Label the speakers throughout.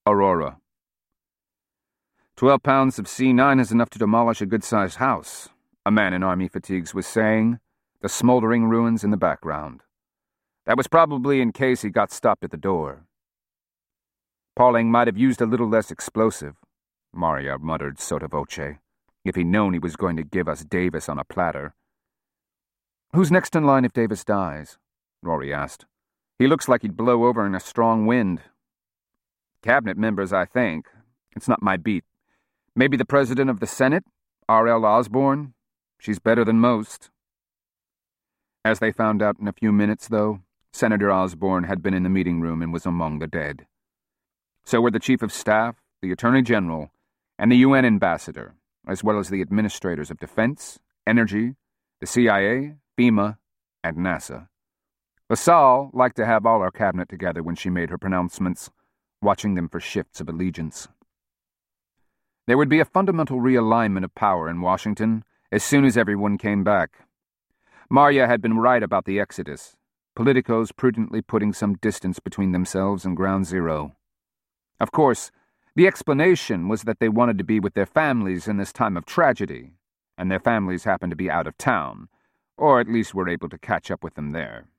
Speaker 1: Aurora. 12 pounds of C9 is enough to demolish a good-sized house, a man in army fatigues was saying, the smoldering ruins in the background. That was probably in case he got stopped at the door. Pauling might have used a little less explosive, Maria muttered sotto voce, if he'd known he was going to give us Davis on a platter. Who's next in line if Davis dies? Rory asked. He looks like he'd blow over in a strong wind. Cabinet members, I think. It's not my beat. Maybe the President of the Senate, R.L. Osborne? She's better than most. As they found out in a few minutes, though, Senator Osborne had been in the meeting room and was among the dead. So were the Chief of Staff, the Attorney General, and the UN Ambassador, as well as the administrators of Defense, Energy, the CIA, FEMA, and NASA. LaSalle liked to have all her cabinet together when she made her pronouncements, watching them for shifts of allegiance. There would be a fundamental realignment of power in Washington as soon as everyone came back. Maria had been right about the exodus, politicos prudently putting some distance between themselves and Ground Zero. Of course, the explanation was that they wanted to be with their families in this time of tragedy, and their families happened to be out of town, or at least were able to catch up with them there.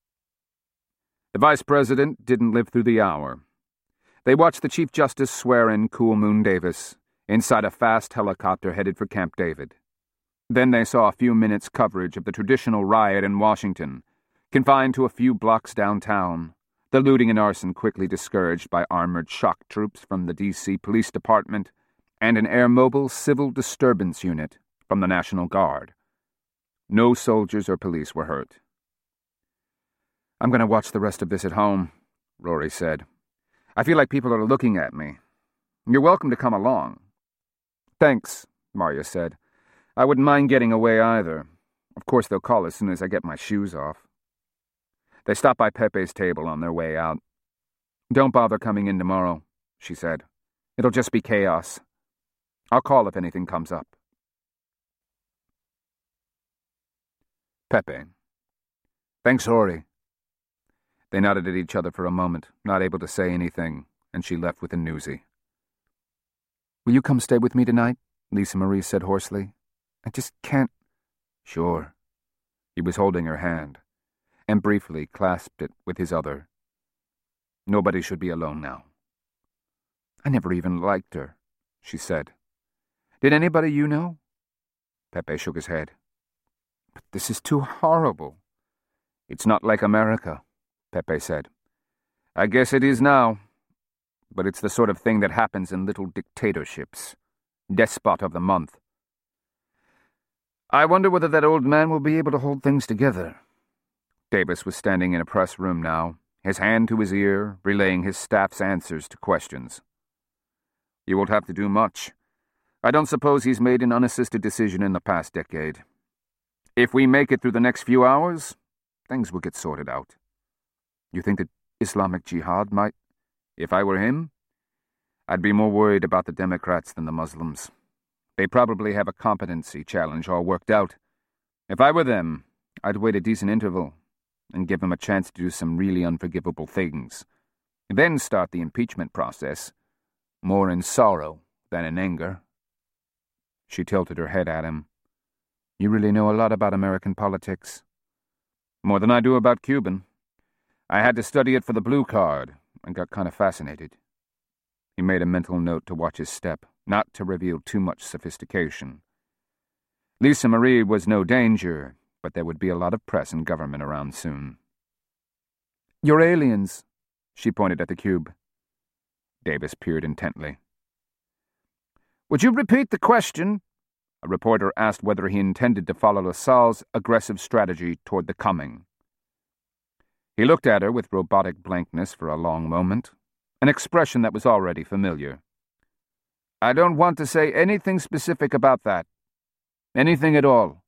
Speaker 1: The Vice President didn't live through the hour. They watched the Chief Justice swear in Cool Moon Davis inside a fast helicopter headed for Camp David. Then they saw a few minutes' coverage of the traditional riot in Washington, confined to a few blocks downtown, the looting and arson quickly discouraged by armored shock troops from the D.C. Police Department and an air-mobile civil disturbance unit from the National Guard. No soldiers or police were hurt. I'm going to watch the rest of this at home, Rory said. I feel like people are looking at me. You're welcome to come along. Thanks, Maria said. I wouldn't mind getting away either. Of course they'll call as soon as I get my shoes off. They stopped by Pepe's table on their way out. Don't bother coming in tomorrow, she said. It'll just be chaos. I'll call if anything comes up. Pepe. Thanks, Rory. They nodded at each other for a moment, not able to say anything, and she left with a newsie. Will you come stay with me tonight? Lisa Marie said hoarsely. I just can't... Sure. He was holding her hand, and briefly clasped it with his other. Nobody should be alone now. I never even liked her, she said. Did anybody you know? Pepe shook his head. But this is too horrible. It's not like America, Pepe said. I guess it is now. But it's the sort of thing that happens in little dictatorships. Despot of the month. I wonder whether that old man will be able to hold things together. Davis was standing in a press room now, his hand to his ear, relaying his staff's answers to questions. You won't have to do much. I don't suppose he's made an unassisted decision in the past decade. If we make it through the next few hours, things will get sorted out. You think that Islamic Jihad might... If I were him, I'd be more worried about the Democrats than the Muslims. They probably have a competency challenge all worked out. If I were them, I'd wait a decent interval and give them a chance to do some really unforgivable things. Then start the impeachment process, more in sorrow than in anger. She tilted her head at him. You really know a lot about American politics. More than I do about Cuban. I had to study it for the blue card and got kind of fascinated. He made a mental note to watch his step, not to reveal too much sophistication. Lisa Marie was no danger, but there would be a lot of press and government around soon. You're aliens, she pointed at the cube. Davis peered intently. Would you repeat the question? A reporter asked whether he intended to follow LaSalle's aggressive strategy toward the coming. He looked at her with robotic blankness for a long moment, an expression that was already familiar. I don't want to say anything specific about that. Anything at all.